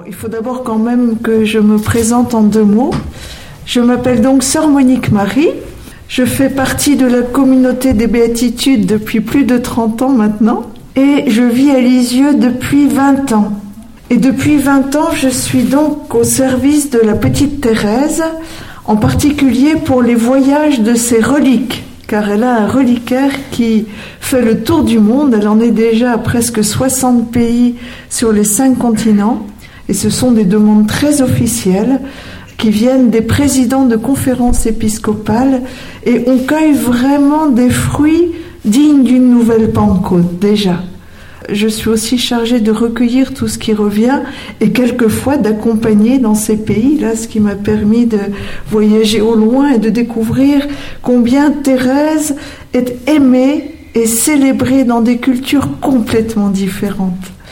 Il faut d'abord quand même que je me présente en 2 mots. Je m'appelle donc Sœur Monique Marie. Je fais partie de la communauté des Béatitudes depuis plus de 30 ans maintenant. Et je vis à Lisieux depuis 20 ans. Et depuis 20 ans, je suis donc au service de la petite Thérèse, en particulier pour les voyages de ses reliques, car elle a un reliquaire qui fait le tour du monde. Elle en est déjà à presque 60 pays sur les 5 continents. Et ce sont des demandes très officielles qui viennent des présidents de conférences épiscopales. Et on cueille vraiment des fruits dignes d'une nouvelle Pentecôte, déjà. Je suis aussi chargée de recueillir tout ce qui revient et quelquefois d'accompagner dans ces pays-là, ce qui m'a permis de voyager au loin et de découvrir combien Thérèse est aimée et célébrée dans des cultures complètement différentes.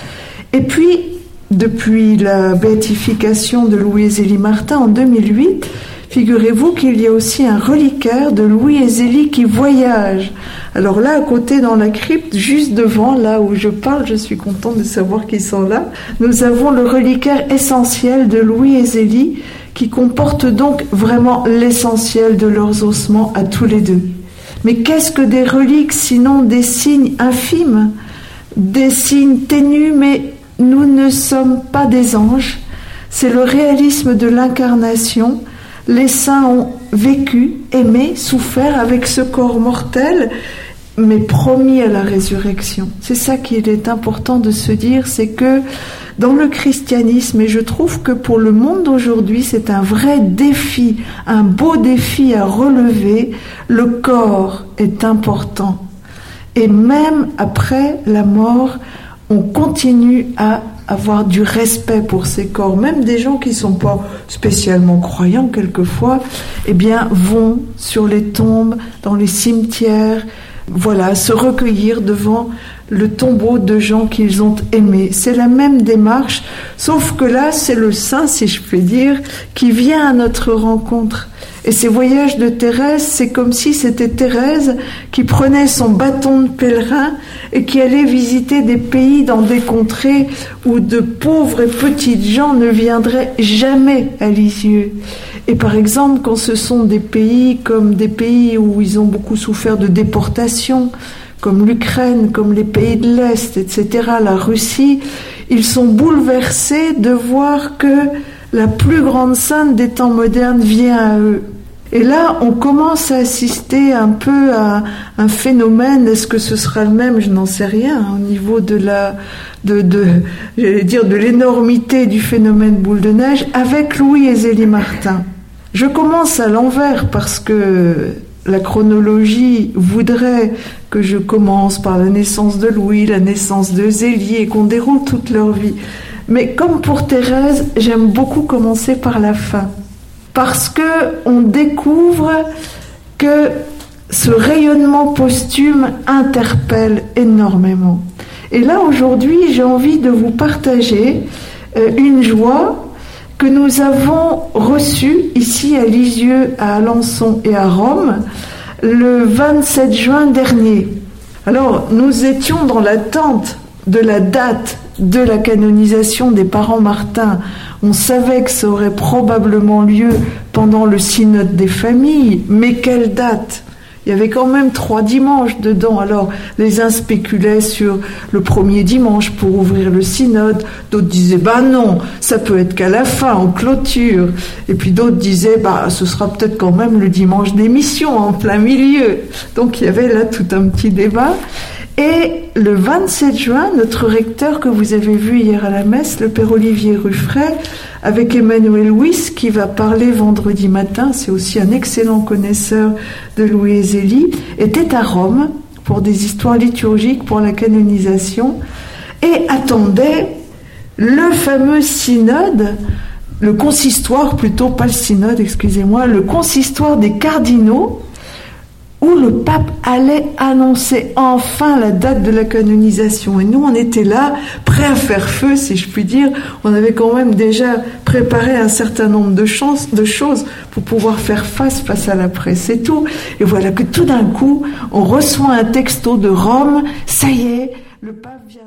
Et puis, depuis la béatification de Louis Zélie Martin en 2008, figurez-vous qu'il y a aussi un reliquaire de Louis et Zélie qui voyage. Alors là, à côté dans la crypte, juste devant, là où je parle, je suis contente de savoir qu'ils sont là, nous avons le reliquaire essentiel de Louis et Zélie qui comporte donc vraiment l'essentiel de leurs ossements à tous les deux. Mais qu'est-ce que des reliques sinon des signes infimes, des signes ténus, mais nous ne sommes pas des anges. C'est le réalisme de l'incarnation. Les saints ont vécu, aimé, souffert avec ce corps mortel, mais promis à la résurrection. C'est ça qu'il est important de se dire, c'est que dans le christianisme, et je trouve que pour le monde d'aujourd'hui, c'est un vrai défi, un beau défi à relever, le corps est important. Et même après la mort, on continue à avoir du respect pour ces corps. Même des gens qui ne sont pas spécialement croyants quelquefois, eh bien, vont sur les tombes, dans les cimetières, voilà, se recueillir devant le tombeau de gens qu'ils ont aimés. C'est la même démarche, sauf que là, c'est le saint, si je puis dire, qui vient à notre rencontre. Et ces voyages de Thérèse, c'est comme si c'était Thérèse qui prenait son bâton de pèlerin et qui allait visiter des pays dans des contrées où de pauvres et petites gens ne viendraient jamais à Lisieux. Et par exemple, quand ce sont des pays comme des pays où ils ont beaucoup souffert de déportation, comme l'Ukraine, comme les pays de l'Est, etc., la Russie, ils sont bouleversés de voir que la plus grande sainte des temps modernes vient à eux. Et là, on commence à assister un peu à un phénomène. Est-ce que ce sera le même? Je n'en sais rien. Au niveau de l'énormité du phénomène boule de neige avec Louis et Zélie Martin. Je commence à l'envers parce que la chronologie voudrait que je commence par la naissance de Louis, la naissance de Zélie et qu'on déroule toute leur vie. Mais comme pour Thérèse, j'aime beaucoup commencer par la fin. Parce que on découvre que ce rayonnement posthume interpelle énormément. Et là, aujourd'hui, j'ai envie de vous partager une joie que nous avons reçue ici à Lisieux, à Alençon et à Rome, le 27 juin dernier. Alors, nous étions dans l'attente de la date de la canonisation des parents Martin. On savait que ça aurait probablement lieu pendant le synode des familles, mais quelle date? Il y avait quand même 3 dimanches dedans. Alors, les uns spéculaient sur le premier dimanche pour ouvrir le synode. D'autres disaient, non, ça peut être qu'à la fin, en clôture. Et puis d'autres disaient, ce sera peut-être quand même le dimanche d'émission, en plein milieu. Donc, il y avait là tout un petit débat. Et le 27 juin, notre recteur que vous avez vu hier à la messe, le père Olivier Ruffray, avec Emmanuel Wyss, qui va parler vendredi matin, c'est aussi un excellent connaisseur de Louis et Zélie, était à Rome pour des histoires liturgiques pour la canonisation et attendait le fameux synode, le consistoire plutôt, pas le synode, excusez-moi, le consistoire des cardinaux, où le pape allait annoncer enfin la date de la canonisation. Et nous, on était là, prêts à faire feu, si je puis dire. On avait quand même déjà préparé un certain nombre de choses pour pouvoir faire face à la presse et tout. Et voilà que tout d'un coup, on reçoit un texto de Rome. Ça y est, le pape vient